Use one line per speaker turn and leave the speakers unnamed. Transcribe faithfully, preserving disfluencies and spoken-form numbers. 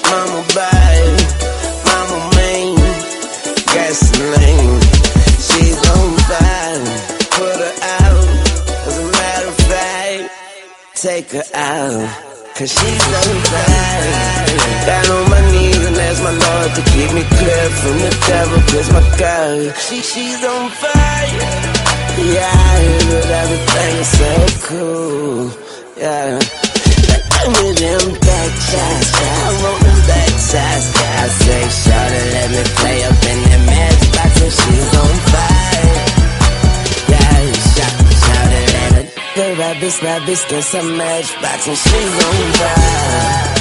Mama bad, mama mean, gasoline. She's on fire, put her out. As a matter of fact, take her out, cause she's on fire. Down on my knees and ask my Lord to keep me clear from the devil, cause my girl, she, she's on fire. Yeah, I hear that everything is so cool. Yeah, with them back shots, I want them back shots. I say, shawty, let me play up in that matchbox, and she's on fire. Yeah, shot, shawty, let her do that bitch, that bitch, get some matchbox, and she's on fire.